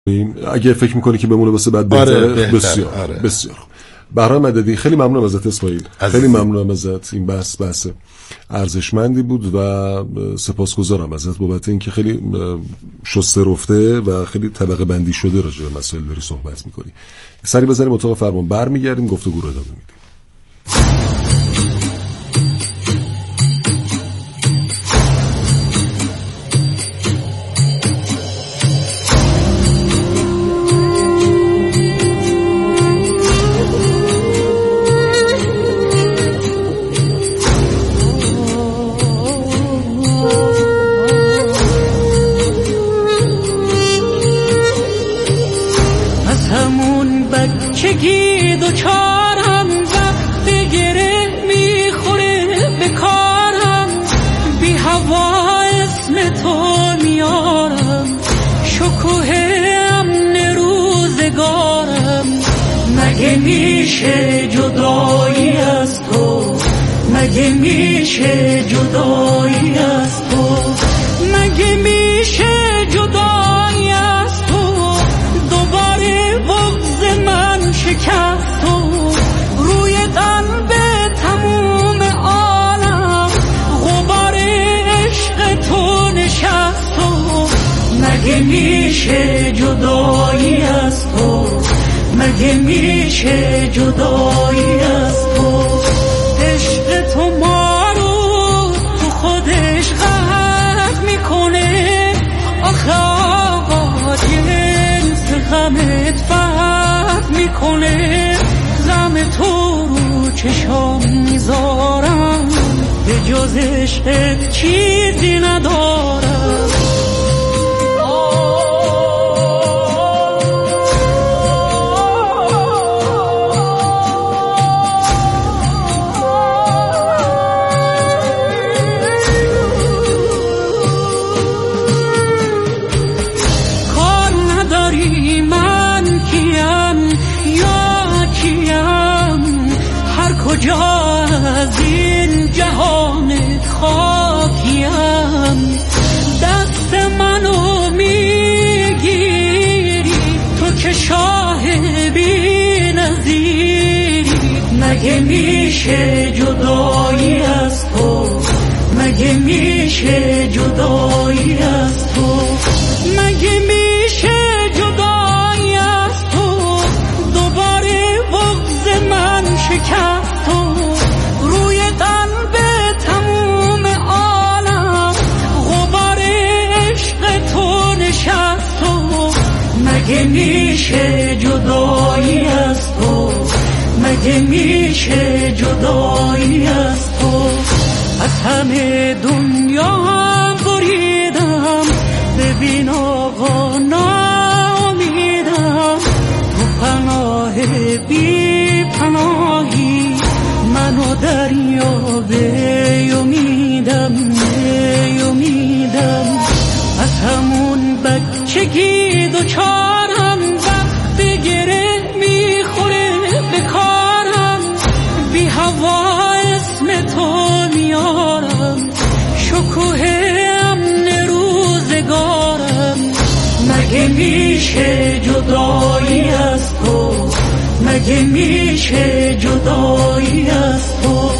اگه فکر میکنی که بمونه واسه بعد بهتره. بسیار بسیار بهرام مددی، خیلی ممنونم ازت اسماعیل، خیلی ممنونم ازت. این بحث ارزشمندی بود و سپاسگزارم ازت بابت اینکه خیلی شسته رفته و خیلی طبقه بندی شده راجع به مسائل داری صحبت میکنی. سری بزنیم اتاق فرمان، برمیگردیم گفتگو رو ادامه میدیم. بچگی دوچارم وقت گره میخوره به کارم، بی هوا اسم تو میارم، شکوه امن روزگارم. مگه میشه جدایی از تو، مگه میشه جدایی از تو، مگه میشه جدایی از تو. دوباره بغض من شکست تو، روی قلب تموم عالم غبار عشق تو نشست تو. مگه میشه جدایی از تو، مگه میشه جدایی از تو. عشق تو ما رو تو خودش غرق میکنه، آخه آقا جنس غمت فرق میکنه. غم تو رو چشام میذارم، به جز عشقت چیزی ندارم. کجا از این جهان خاکیم، دست منو میگیری تو که شاه بی نظیری. مگه میشه جدایی از تو، مگه میشه جدایی از تو، مگه میشه جدایی از تو. دوباره بغض من شکست تو، روی قلب تموم عالم غبار عشق تو نشست تو. مگه میشه جدایی از تو، مگه میشه جدایی از تو. از همه دنیا هم بریدم، ببین آقا ناامیدم. تو پناه بی پناهی، منو دریابه امیدم، امیدم. از همون بچگی دوچارم وقت گره میخوره به کارم، بی هوا اسم تو میارم، شکوه امن روزگارم. مگه میشه جدایی از تو، مگه میشه جدایی از تو.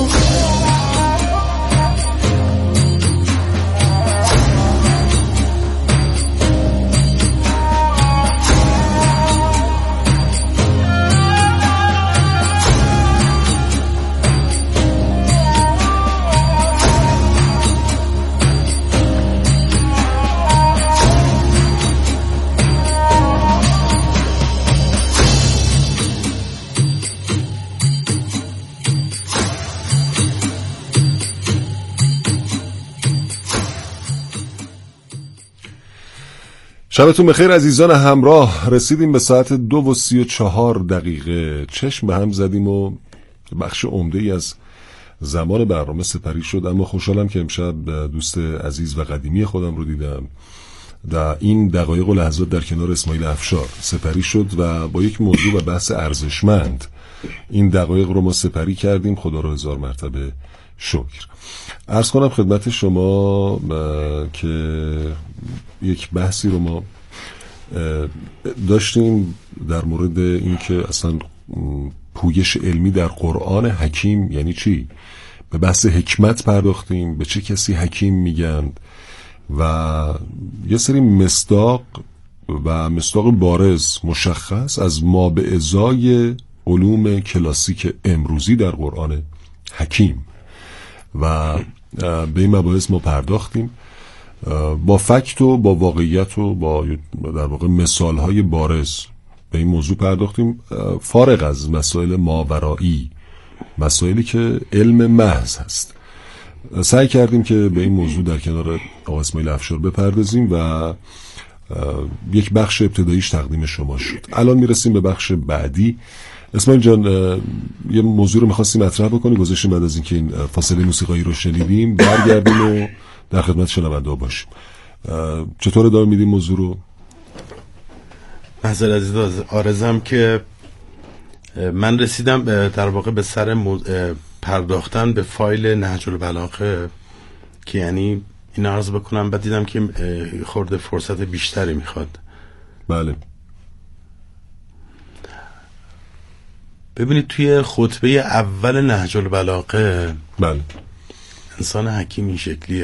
شبتون بخیر عزیزان همراه. رسیدیم به ساعت 2:34. چشم به هم زدیم و بخش عمده ای از زمان برنامه سپری شد، اما خوشحالم که امشب دوست عزیز و قدیمی خودم رو دیدم. در این دقایق و لحظات در کنار اسماعیل افشار سپری شد و با یک موضوع و بحث ارزشمند این دقایق رو ما سپری کردیم. خدا را هزار مرتبه شکر. عرض کنم خدمت شما که یک بحثی رو ما داشتیم در مورد اینکه اصلا پویش علمی در قرآن حکیم یعنی چی، به بحث حکمت پرداختیم، به چه کسی حکیم میگن و یه سری مصداق بارز مشخص از ما به ازای علوم کلاسیک امروزی در قرآن حکیم و به این مباحث ما پرداختیم با فکت و با واقعیت و با در واقع مثالهای بارز به این موضوع پرداختیم، فارغ از مسائل ماورایی، مسائلی که علم محض هست. سعی کردیم که به این موضوع در کنار آقای اسماعیل افشار بپردازیم و یک بخش ابتداییش تقدیم شما شد. الان میرسیم به بخش بعدی. اسماعیل جان، یه موضوع رو می‌خواستیم مطرح بکنیم، گذاشتیم بعد از اینکه این فاصله موسیقایی رو شنیدیم برگردیم و در خدمت شنونده باشیم. چطور ادامه میدیم موضوع رو؟ نظر عزیز آرزم که من رسیدم در واقع به سر پرداختن به فایل نهج البلاغه که یعنی این عرض بکنم، بعد دیدم که خورده فرصت بیشتری میخواد. بله. ببینید توی خطبه اول نهج البلاغه بله انسان حکیم این شکلیه،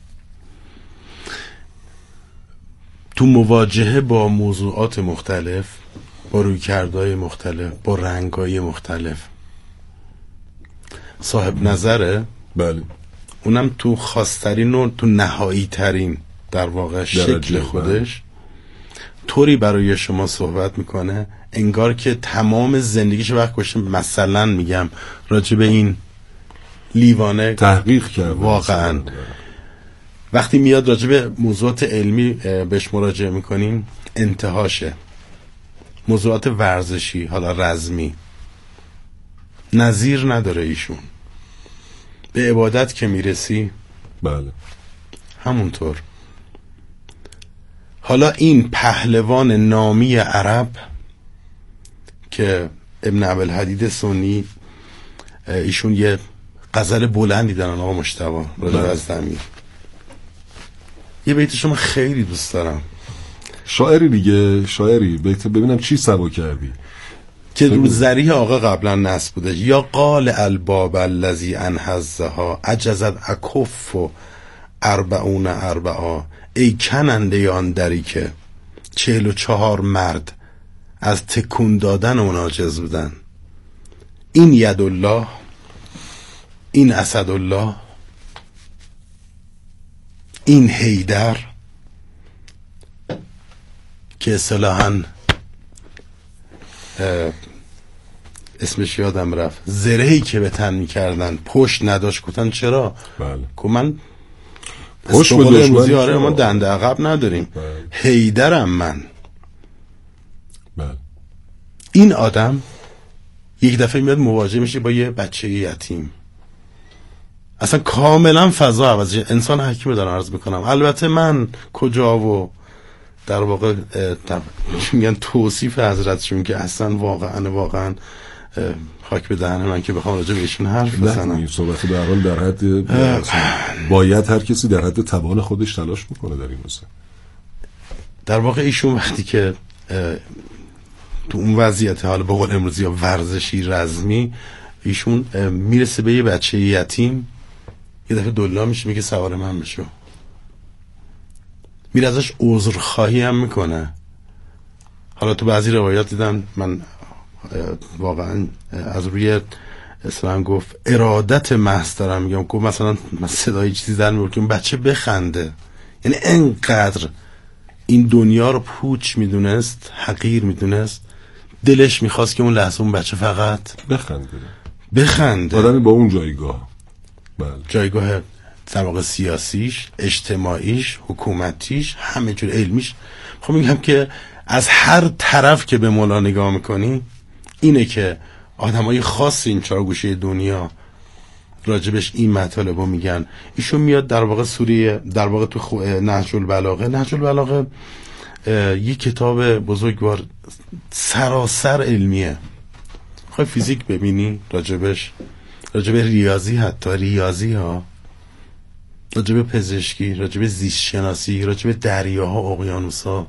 تو مواجهه با موضوعات مختلف، با رویکردهای مختلف، با رنگ‌های مختلف صاحب نظره. بله. اونم تو خاص‌ترین و تو نهایی ترین در واقع شکل خودش طوری برای شما صحبت میکنه انگار که تمام زندگیش وقت گذاشته، مثلا میگم راجع به این لیوانه تحقیق کرد. واقعا وقتی میاد راجع به موضوعات علمی بهش مراجعه میکنیم انتهاشه. موضوعات ورزشی، حالا رزمی، نظیر نداره ایشون. به عبادت که میرسی بله همونطور. حالا این پهلوان نامی عرب که ابن ابوالحدید سنی، ایشون یه غزل بلندی دارن آقا مجتبی راجع به ازدمیر، یه بیتشو من خیلی دوست دارم. شاعری دیگه، شاعری بیت ببینم چی سبا کردی که رو ذریح آقا قبلا نصب بوده. یا قال الباب الذی انحزها عجزت اکف و 44 ای کننده آن دری که 44 مرد از تکون دادن اون عاجز بودن. این ید الله، این اسد الله، این حیدر که اصطلاحاً اسمش یادم رفت، زرهی که به تن میکردن پشت نداشت، گفتن چرا؟ بله. که من پشت به دشمن، آره ما دنده عقب نداریم. بله. حیدرم من. بله. این آدم یک دفعه میاد مواجه میشه با یه بچه یتیم، اصلا کاملا فضا عوض. انسان حکیم رو دارم عرض میکنم. البته من کجا و در واقع میگن توصیف حضرتشون که اصلا واقعا خاک به دهن من که بخوام راجع بهشون حرف بزنم. این صحبت به هر حال در حد باید هر کسی در حد توان خودش تلاش میکنه در این مسئله. در واقع ایشون وقتی که تو اون وضعیت حالا به قول امروزی یا ورزشی رزمی، ایشون میرسه به یه بچه یتیم، یه دفعه دلا میشه میگه سوار من بشو، میره ازش عذرخواهی هم میکنه. حالا تو بعضی روایات دیدم من واقعا از روی اسلام گفت ارادت محض دارم میگم، گفت مثلا من صدای چیزی در میبرد که اون بچه بخنده. یعنی انقدر این دنیا رو پوچ میدونست، حقیر میدونست، دلش میخواست که اون لحظه اون بچه فقط بخنده. آدمی با اون جایگاه، بله، جایگاه در واقع سیاسیش، اجتماعیش، حکومتیش، همه جور علمیش. خب میگم که از هر طرف که به مولا نگاه میکنی اینه که آدمای خاص این چهار گوشه دنیا راجبش این مطالب رو میگن. ایشون میاد در واقع سوریه، در واقع تو نهج البلاغه یک کتاب بزرگوار سراسر علمیه. خواهی فیزیک ببینی راجبش، راجب ریاضی، حتی ریاضی ها، راجب پزشکی، راجب زیست شناسی، راجب دریاها، اقیانوسا،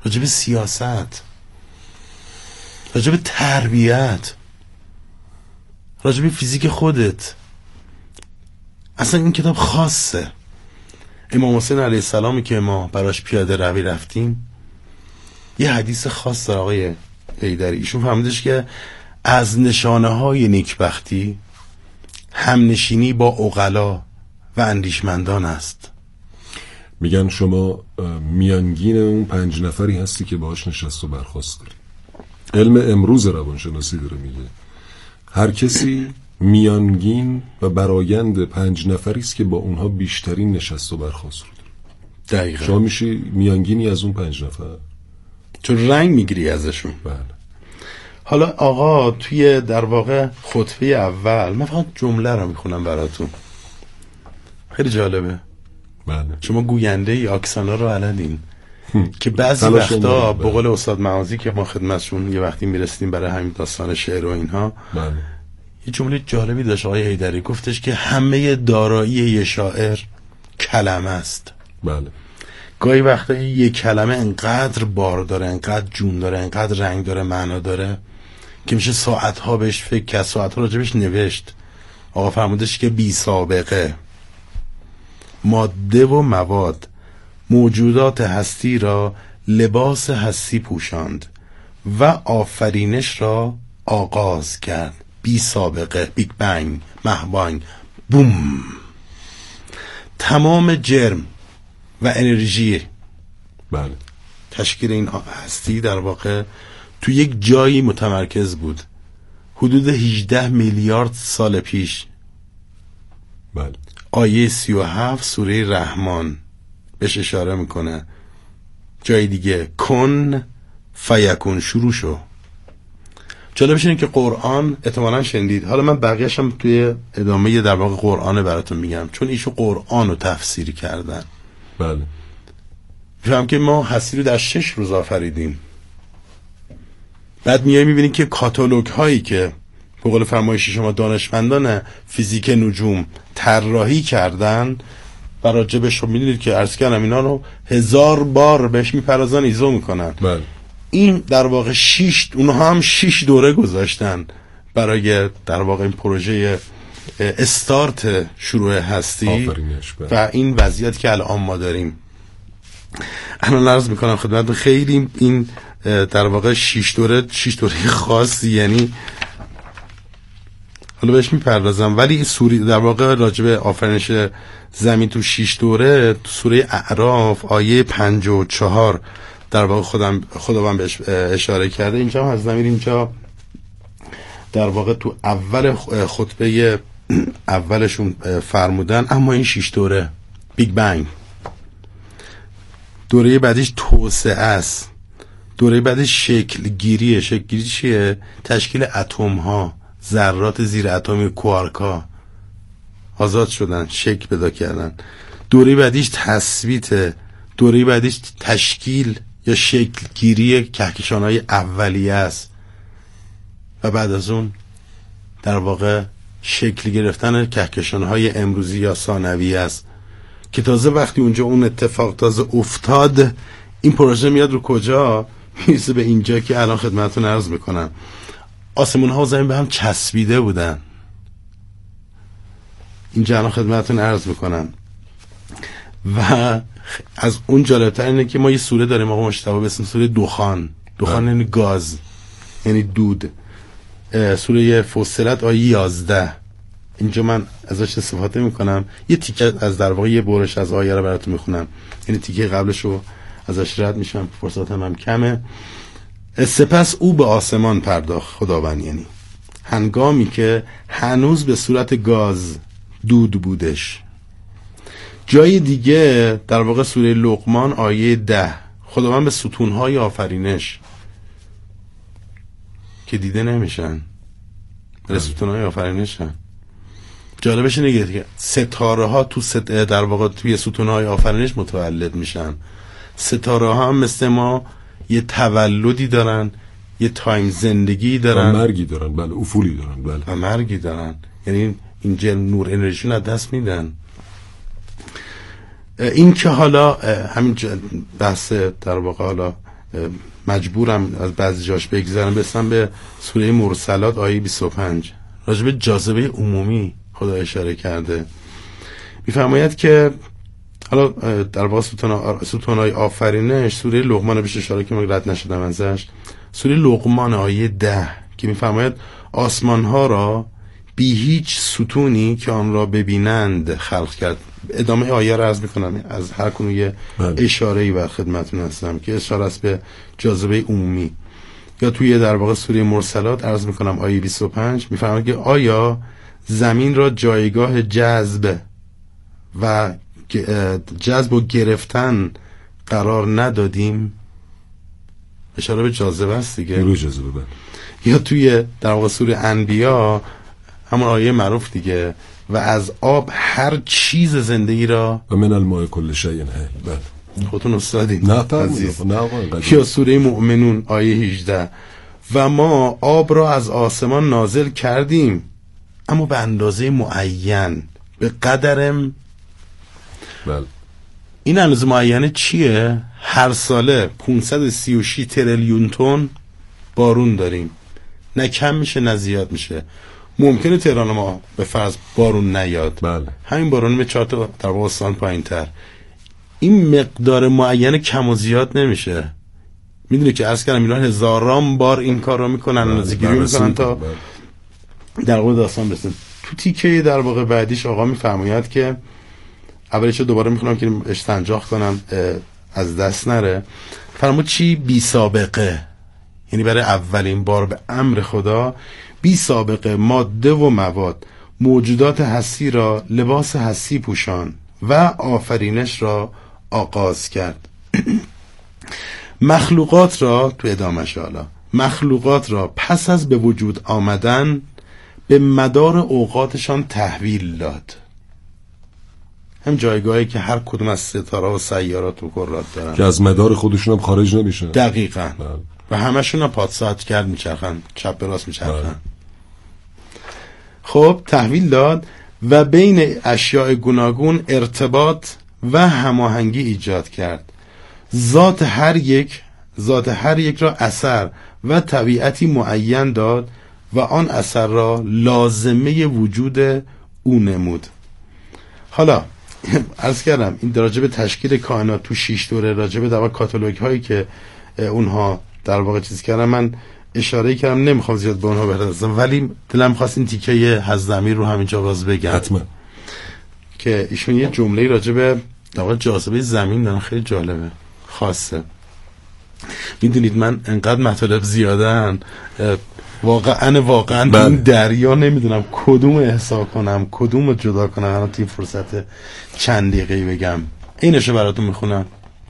راجع به سیاست، راجع به تربیت، راجع به فیزیک خودت. اصلا این کتاب خاصه. امام حسین علیه السلامی که ما براش پیاده روی رفتیم یه حدیث خاص داره آقای حیدری. ایشون فهمیدش که از نشانه های نیکبختی همنشینی با عقلا و اندیشمندان است. میگن شما میانگین اون 5 نفری هستی که باهاش نشست و برخاست داری. علم امروز روانشناسی داره میگه هر کسی میانگین و برآیند 5 نفری است که با اونها بیشترین نشست و برخاست رو داره. دقیقاً. شما میشی میانگینی از اون 5 نفر، چون رنگ میگیری ازشون. بله. حالا آقا توی در واقع خطبه اول من فقط جمله رو میخونم براتون، خیلی جالبه. بله. شما گوینده ای آکسانا رو بلدین که بعضی وقتا به قول استاد معاذی که ما خدمتشون یه وقتی میرسیدیم برای همین داستان شعر و اینها، بله. یه جمله جالبی داشت آقای حیدری، گفتش که همه دارایی یه شاعر کلمه است. بله. گاهی وقتا یه کلمه انقدر بار داره، انقدر جون داره، انقدر رنگ داره، معنا داره که میشه ساعتها بهش فکر کرد، ساعتها راجبش نوشت. آقا فرمودش که بی سابقه ماده و مواد موجودات هستی را لباس هستی پوشاند و آفرینش را آغاز کرد. بی سابقه، بیگ بنگ، مهبانگ، بوم. تمام جرم و انرژی بله. تشکیل این هستی در واقع تو یک جایی متمرکز بود حدود 18 میلیارد سال پیش. بله. آیه 37 سوره رحمان بهش اشاره میکنه. جای دیگه کن فیکون شروع شو. جالبش اینه که قرآن احتمالاً شنیدید. حالا من بقیه‌شم توی ادامه در واقع قرآن براتون میگم، چون ایشو قرآن رو تفسیر کردن. بله. فهم که ما هستی رو در 6 روز آفریدیم. بعد میای میبینی که کاتالوگ هایی که به قول فرمایش شما دانشمندان فیزیک نجوم طراحی کردن و راجبش رو میدونید که عرض کردم اینا رو 1000 بار بهش میپردازن، ایزو میکنن. بله. این در واقع 6 اونها هم 6 دوره گذاشتن برای در واقع این پروژه استارت شروع هستی و این وضعیت که الان ما داریم. الان عرض میکنم خدمت خیلی این در واقع 6 دوره خاصی، یعنی حالا بهش میپردازم، ولی سوره در واقع راجب آفرینش زمین تو 6 دوره تو سوره اعراف آیه 54 در واقع خداوند بهش اشاره کرده. اینجا هم از زمین اینجا در واقع تو اول خطبه اولشون فرمودن اما این 6 دوره بیگ بنگ، دوره بعدیش توسعه است، دوره بعدیش شکل گیریه. شکل گیری چیه؟ تشکیل اتم ها، ذرات زیر اتمی کوارکا آزاد شدن، شکل پیدا کردن. دوره بعدیش تثبیت، دوره بعدیش تشکیل یا شکل گیری کهکشان‌های اولیه است و بعد از اون در واقع شکل گرفتن کهکشان‌های امروزی یا ثانویه است که تازه وقتی اونجا اون اتفاق تازه افتاد این پروژه میاد رو کجا؟ میرسه به اینجا که الان خدمتتون عرض میکنم. آسمون ها و زمین به هم چسبیده بودن. اینجا الان خدمتتون عرض میکنم و از اون جالبتر اینه که ما یه سوره داریم آقا مشتبه به اسم سوره دخان. دخان یعنی گاز، یعنی دود. سوره فصلت آیه 11 اینجا من ازش استفاده میکنم، یه تیکه از در واقع یه برش از آیه رو براتون میخونم، یعنی تیکه قبلش رو ازش رد میشم، فرصتم هم کمه. سپس او به آسمان پرداخت خداوند، یعنی هنگامی که هنوز به صورت گاز دود بودش. جای دیگه در واقع سوره لقمان آیه 10 خداوند به ستونهای آفرینش که دیده نمیشن به ستونهای آفرینشن. جالبش اینه که ستاره ها تو در واقع توی ستونهای آفرینش متولد میشن. ستاره ها هم مثل ما یه تولدی دارن، یه تایم زندگی دارن، مرگی دارن، بله، افولی دارن، بله، و مرگی دارن. یعنی این نور انرژی از دست میدن. این که حالا همین بحث در واقع حالا مجبورم از بعضی جاش بگذرم، برسم به سوره مرسلات آیه 25 راجع به جاذبه عمومی خدا اشاره کرده. میفرماید که حالا در واقع ستونهای آفرینش سوره لقمان بهش اشاره که من رد نشدم ازش، سوره لقمان آیه 10 که میفرماید آسمان ها را بی هیچ ستونی که آن را ببینند خلق کرد. ادامه آیه را عرض میکنم، از هر کنون یه اشاره‌ای بر خدمتتون هستم که اشاره است به جاذبه عمومی. یا توی در واقع سوره مرسلات عرض میکنم آیه 25 میفرماید که آیا زمین را جایگاه جذب و گرفتن قرار ندادیم؟ اشاره به جاذبه است دیگه. جاذبه. یا توی در واقع سوره انبیا همون آیه معروف دیگه، و از آب هر چیز زندگی را و من الماء کل شیء حی. خودتون استادین نه یا سوره مؤمنون آیه 18 و ما آب را از آسمان نازل کردیم اما به اندازه معین به قدرم. بله. این اندازه معینه چیه؟ هر ساله 536 تریلیون تن بارون داریم، نه کم میشه نه زیاد میشه. ممکنه تهران ما به فرض بارون نیاد، بله. همین بارون به 4 تا در واقع استان پایین‌تر، این مقدار معین کم و زیاد نمیشه. میدونی که عرض کردم اینا هزاران بار این کار رو میکنن، اندازه‌گیری میکنن تا در واقع داستان برسن. تو تیکه در واقع بعدیش آقا میفرماید که اولش دوباره میخونم که استنجاق کنم از دست نره. فرمود چی؟ بی سابقه، یعنی برای اولین بار به امر خدا بی سابقه ماده و مواد موجودات هستی را لباس هستی پوشان و آفرینش را آغاز کرد. مخلوقات را تو ادامهش حالا مخلوقات را پس از به وجود آمدن به مدار اوقاتشان تحویل داد. هم جایگاهی که هر کدوم از ستاره و سیارات و کرات دارن که از مدار خودشون هم خارج نمیشن. دقیقاً. و همشون هم پادساعت کرد میچرخن، چپ به راست میچرخن. خب تحویل داد و بین اشیاء گوناگون ارتباط و هماهنگی ایجاد کرد. ذات هر یک را اثر و طبیعتی معین داد و آن اثر را لازمه وجود او نمود. حالا عرض کردم این راجع به تشکیل کائنات تو 6 دوره، راجع به در واقع کاتالوگ هایی که اونها در واقع چیز کردن من اشاره کردم، نمیخوام زیاد به اونها بپردازم، ولی دلم خواست این تیکه حضرت امیر رو همینجا باز بگم. حتما. که ایشون یه جمله راجع به در واقع جاذبه زمین دارن، خیلی جالبه، خاصه. میدونید من انقدر مطالب زیادن واقعا این دریا نمیدونم کدوم احسا کنم کدوم جدا کنم. الان توی فرصت چند دقیقه‌ای بگم، اینشو براتون میخونم.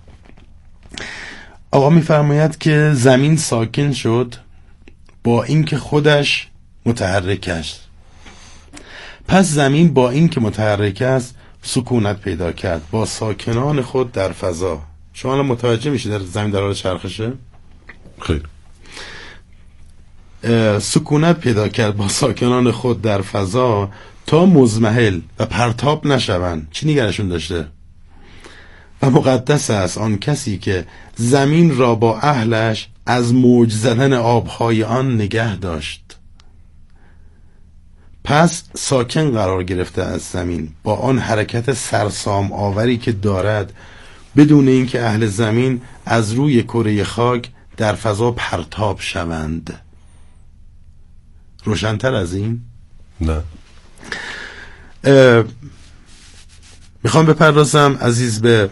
آقا میفرماید که زمین ساکن شد با اینکه خودش متحرک است. پس زمین با اینکه متحرک است سکونت پیدا کرد با ساکنان خود در فضا. شما الان متوجه میشید در زمین در حال چرخشه؟ خیر. سکونت پیدا کرد با ساکنان خود در فضا تا مزمحل و پرتاب نشوند. چی نگرشون داشته؟ و مقدس است آن کسی که زمین را با اهلش از موج زدن آبهای آن نگه داشت. پس ساکن قرار گرفته از زمین با آن حرکت سرسام آوری که دارد، بدون اینکه اهل زمین از روی کره خاک در فضا پرتاب شوند. روشن‌تر از این؟ نه. میخوام بپردازم عزیز به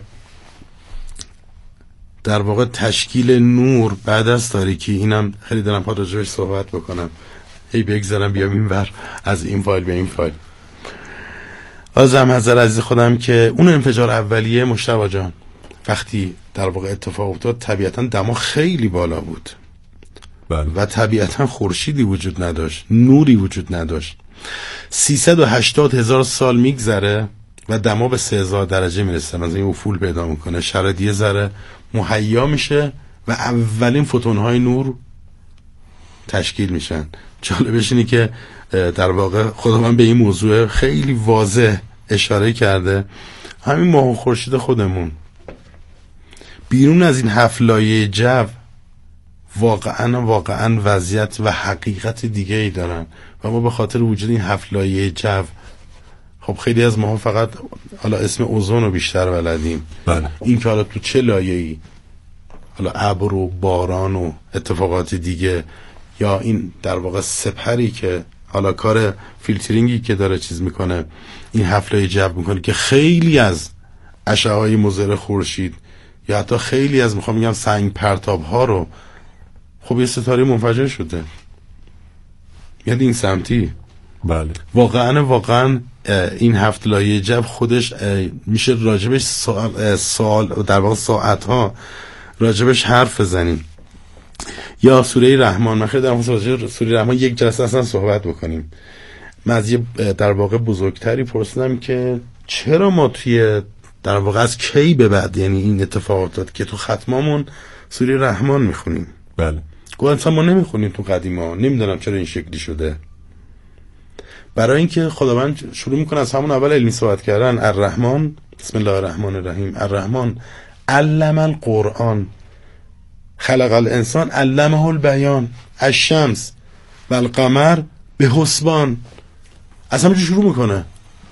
در واقع تشکیل نور بعد از تاریکی. اینم خیلی دلم خواهد راجعش صحبت بکنم، هی بگذارم بیام این ور از این فایل به این فایل. آزم حضر عزیز خودم که اون انفجار اولیه مجتبی جان وقتی در واقع اتفاق افتاد طبیعتا دما خیلی بالا بود. بله. و طبیعتا خورشیدی وجود نداشت، نوری وجود نداشت. 380,000 سال میگذره و دما به 3,000 درجه میرسه، مثلا این افول پیدا میکنه، شرایط یه ذره مهیا میشه و اولین فوتونهای نور تشکیل میشن. جالبش اینه که در واقع خداوند به این موضوع خیلی واضح اشاره کرده. همین ماه و خورشید خودمون بیرون از این 7 لایه جو واقعا وضعیت و حقیقت دیگه ای دارن و ما به خاطر وجود این 7 لایه جو، خب خیلی از ما فقط حالا اسم اوزون رو بیشتر بلدیم. بله. این که حالا تو چه لایه‌ای، حالا ابر و باران و اتفاقات دیگه، یا این در واقع سپری که حالا کار فیلترینگی که داره چیز میکنه، این 7 لایه جو میکنه که خیلی از اشعه‌های مضر خورشید یا حتی خیلی از میخوام بگم سنگ پرتاب ها رو، خب یه ستاره منفجر شده، یعنی این سمتی. بله. واقعا این 7 لایه جو خودش میشه راجبش سوال در واقع ساعت ها راجبش حرف بزنیم. یا سوره رحمان، من خیلی در مورد سوره رحمان یک جلسه اصلا صحبت بکنیم. من از یه در واقع بزرگتری پرسیدم که چرا ما توی در واقع از کی به بعد، یعنی این اتفاقات که تو ختمامون سوره رحمان میخونیم. بله. گفتم ما نمیخونیم تو قدیما، نمیدونم چرا این شکلی شده. برای اینکه خداوند شروع میکنه از همون اول علمی صحبت کردن. الرحمن، بسم الله الرحمن الرحیم، الرحمن علم القرآن خلق الانسان علمه البیان الشمس و القمر به حسبان. از همونجا شروع میکنه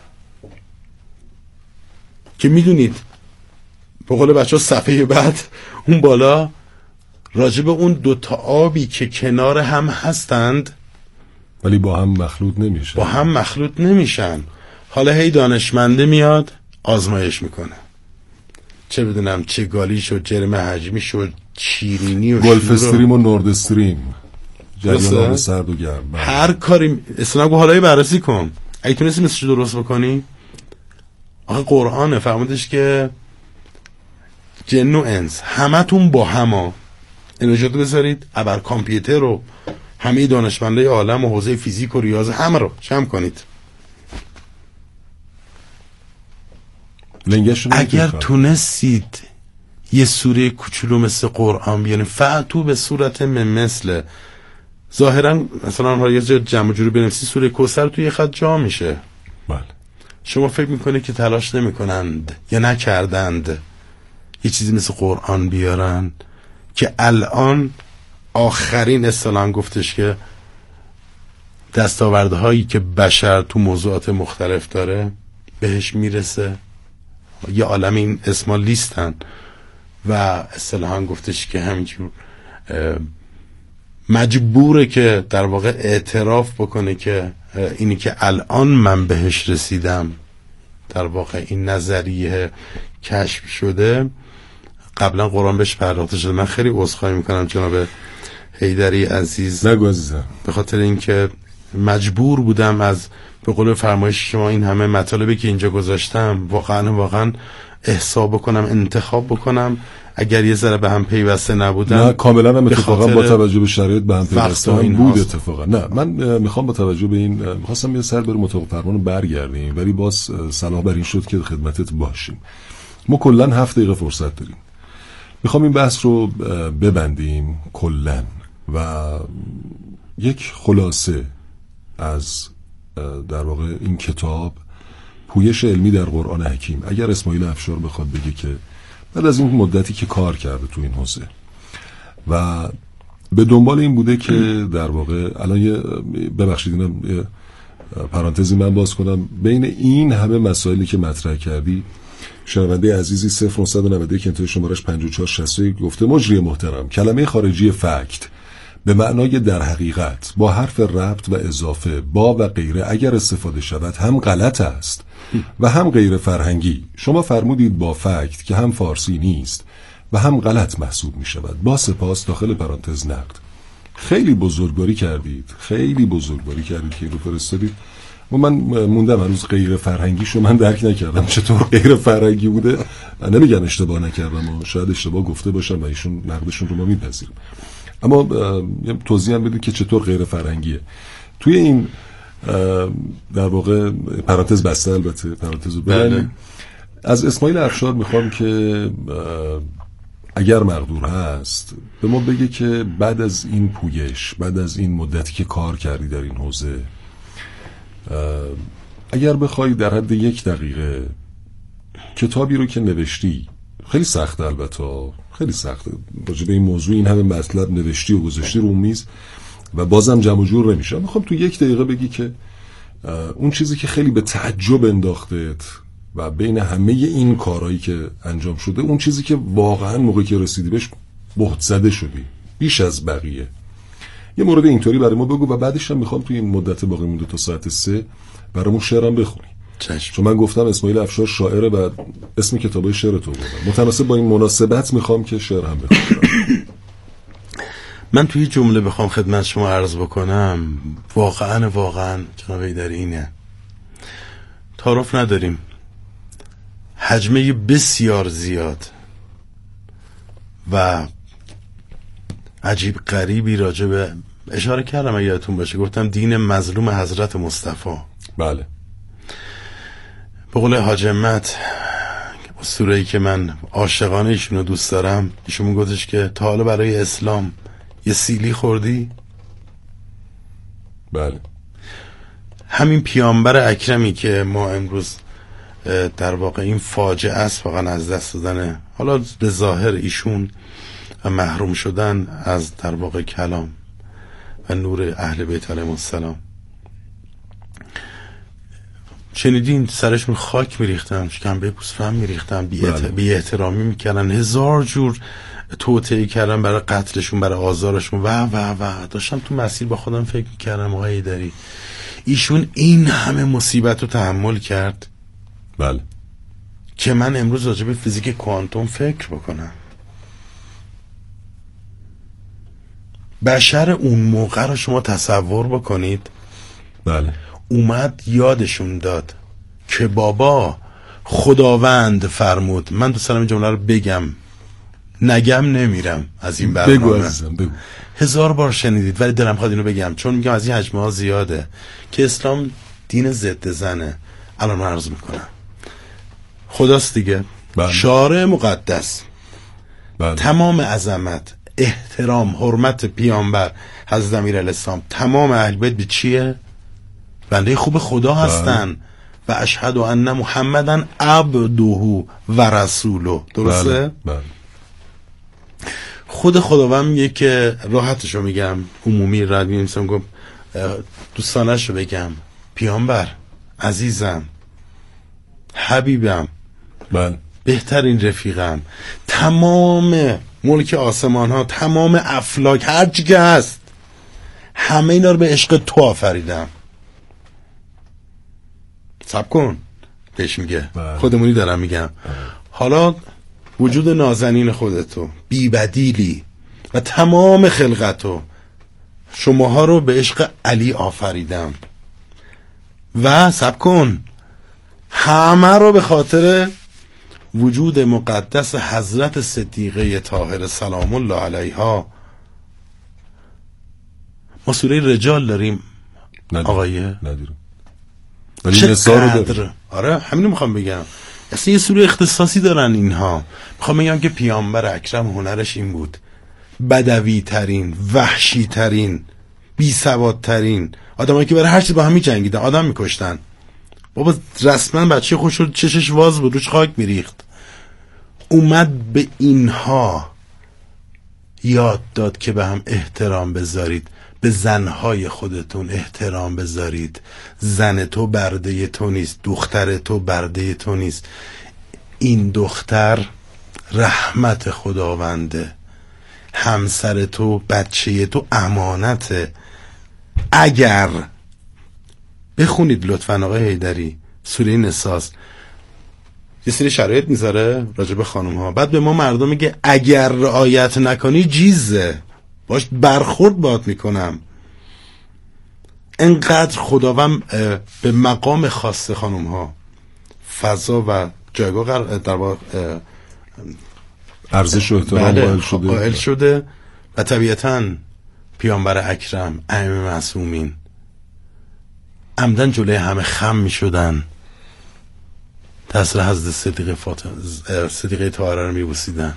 که میدونید به قول بچه ها صفحه بعد اون بالا راجب اون 2 آبی که کنار هم هستند ولی با هم مخلوط نمیشن. حالا هی دانشمنده میاد آزمایش میکنه، چه بدونم چه گالیش و جرم حجمیش و شیرینی و گلف استریم و نورد استریم، جریان سرد و گرم، هر کاری اسناگو حالا بررسی کن. اگه تونستی مثلش درست بکنی، آخه قرآنه فرمودش که جن و انس همه تون با هما انرژیاتو بذارید ابر کامپیوتر رو همه دانشمندای عالم و حوزه فیزیک و ریاضه همه رو جمع کنید. اگر تونستید یه سوره کوچولو مثل قرآن بیارین، فأتو به صورت مثل ظاهرا مثلا یه جمع جوری بنویسی سوره کوثر توی یه خط جا میشه. بله. شما فکر میکنید که تلاش نمیکنند یا نکردند یه چیزی مثل قرآن بیارن که الان آخرین اصطلاحاً گفتش که دستاوردهایی که بشر تو موضوعات مختلف داره بهش میرسه، یه عالم این اسما لیستن و اصطلاحاً گفتش که همینجور مجبوره که در واقع اعتراف بکنه که اینی که الان من بهش رسیدم در واقع این نظریه کشف شده، قبلا قرآن بهش پرداخته شده. من خیلی عذرخواهی میکنم جناب حیدری عزیز، نگو عزیزم، به خاطر اینکه مجبور بودم از به قول فرمایش شما این همه مطالبی که اینجا گذاشتم واقعا احساب بکنم، انتخاب بکنم. اگر یه ذره به هم پیوسته نبودن، نه کاملا هم اتفاقا با توجه به شرایط به هم پیوسته هم بود اتفاقا. نه من میخوام با توجه به این میخواستم یه سر بریم اتاق فرمان برگردیم، ولی باز صلاح بر این شد که خدمتت باشیم. ما کلا 7 دقیقه فرصت داریم. میخوام این بحث رو ببندیم کلا و یک خلاصه از در واقع این کتاب پویش علمی در قرآن حکیم، اگر اسماعیل افشار بخواد بگه که بعد از این مدتی که کار کرده تو این حوزه و به دنبال این بوده که در واقع الان ببخشید اینم پرانتزی من باز کنم، بین این همه مسائلی که مطرح کردی شنونده عزیزی 0991 انتهای شمارش 5461 گفته مجری محترم، کلمه خارجی فکت به معنای در حقیقت با حرف ربط و اضافه با و غیره اگر استفاده شود هم غلط است و هم غیر فرهنگی. شما فرمودید با فکت که هم فارسی نیست و هم غلط محسوب می شود. با سپاس. داخل پرانتز نقد. خیلی بزرگواری کردید که اینو فرستادید و من موندم هنوز غیر فرهنگیشو من درک نکردم چطور غیر فرهنگی بوده. نمیگن اشتباه نکردم، شاید اشتباه گفته باشم و ایشون نقدشون رو ما میپذیریم، اما توضیح هم بدید که چطور غیر فرهنگیه. توی این در واقع پرانتز بسته، البته پرانتزو بله. از اسماعیل افشار میخوام که اگر مقدور هست به ما بگه که بعد از این پویش، بعد از این مدتی که کار کردی در این حوزه، اگر بخوای در حد 1 دقیقه کتابی رو که نوشتی خیلی سخته، البته خیلی سخته راجع به این موضوع این همه مطلب نوشتی و گذاشتی رو میز و بازم جمع جور نمیشه. میخوام تو 1 دقیقه بگی که اون چیزی که خیلی به تعجب انداختت و بین همه این کارهایی که انجام شده، اون چیزی که واقعا موقعی که رسیدی بهش بهت زده شدی بیش از بقیه، یه مورد اینطوری برای ما بگو و بعدش هم میخوام توی این مدت باقی مونده تا ساعت 3 برامون شعرم بخونی. چون من گفتم اسماعیل افشار شاعره و اسم کتابای شعر تو بردم، متناسب با این مناسبت میخوام که شعر هم بخونم. من توی جمله بخوام خدمت شما عرض بکنم، واقعا جناب ایدری اینه، تعارف نداریم، حجمه بسیار زیاد و عجیب غریبی راجع به اشاره کردم، اگه یادتون باشه گفتم دین مظلوم حضرت مصطفی. بله. به قول حاج همت، اسطوره‌ای که من عاشقانه ایشونو دوست دارم، ایشون گفتش که تا حالا برای اسلام یه سیلی خوردی؟ بله. همین پیامبر اکرمی که ما امروز در واقع این فاجعه است واقعا از دست دادن، حالا به ظاهر ایشون و محروم شدن از در واقع کلام و نور اهل بیت علیهم السلام، شنیدین سرشون خاک میریختن، شکنبه گوسفند میریختن، بی احترامی میکردن، 1000 جور توطئه کردن برای قتلشون، برای آزارشون و داشتم تو مسیر با خودم فکر میکردم آقای ایدری ایشون این همه مصیبت رو تحمل کرد. بله. که من امروز راجع به فیزیک کوانتوم فکر بکنم. بشر اون موقع رو شما تصور بکنید. بله. اومد یادشون داد که بابا خداوند فرمود، من دوست دارم این جمله رو بگم، نگم نمیرم از این برنامه. بگو عزیزم بگو. 1000 بار شنیدید ولی دلم خواهد اینو بگم، چون میگم از این حجمه ها زیاده که اسلام دین ضد زنه. الان من عرض میکنم خداست دیگه. بله. شارع مقدس. بله. تمام عظمت، احترام، حرمت پیامبر حضرت امیرالاسلام، تمام اهل بیت به چیه؟ بنده خوب خدا هستن. و اشهد ان محمدن عبده و رسوله. درسته؟ بله. خود خداوند میگه که راحتشو میگم، عمومی رد می‌نویسم، گفت دوستانشو بگم، پیامبر عزیزم، حبیبم، بله، بهترین رفیقم، تمام ملک آسمان ها، تمام افلاک، هر چی که هست، همه اینا رو به عشق تو آفریدم. صبر کن بهش میگه. بله. خودمونی دارم میگم. حالا وجود نازنین خودتو، بی بدیلی و تمام خلقتو، شماها رو به عشق علی آفریدم و صبر کن، همه رو به خاطر وجود مقدس حضرت صدیقه طاهره سلام الله علیها. ما سوره رجال داریم آقایه؟ نداریم ولی نسا رو داریم. آره همینو میخوام بگم، اصلا یه سوره اختصاصی دارن اینها. میخوام بگم که پیامبر اکرم هنرش این بود، بدوی ترین، وحشی ترین، بی سواد ترین آدمایی که برای هر چیز با هم می‌جنگیدن، آدم می‌کشتن. بابا رسما بچه خوش شد، چشش واز بود، روش خاک میریخت. اومد به اینها یاد داد که به هم احترام بذارید، به زنهای خودتون احترام بذارید. زن تو برده تو نیست، دختر تو برده تو نیست. این دختر رحمت خداونده، همسر تو، بچه تو امانته. اگر بخونید لطفاً آقای حیدری سوره نساء، یه سری شرایط میذاره راجع به خانم ها، بعد به ما مردم میگه اگر رعایت نکنی جیزه، باش برخورد باهات میکنم. انقدر خداوند به مقام خاص خانم ها فضا و جایگاه در واقع ارزش و احترام قائل شده و طبیعتاً پیامبر اکرم ائمه معصومین عمدن جلوی همه خم می شدن، تأثیر حضرت صدیقه طاهره رو می بوسیدن.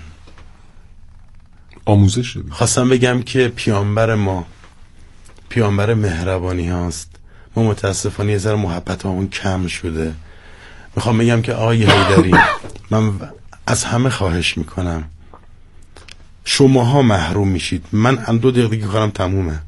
آموزش شد. خواستم بگم که پیامبر ما پیامبر مهربانی هاست. ما متاسفانه یه ذره محبت همون کم شده. میخوام بگم که آقای حیدری، من از همه خواهش میکنم شماها محروم میشید. من 2 دقیقه دیگه کارم تمومه.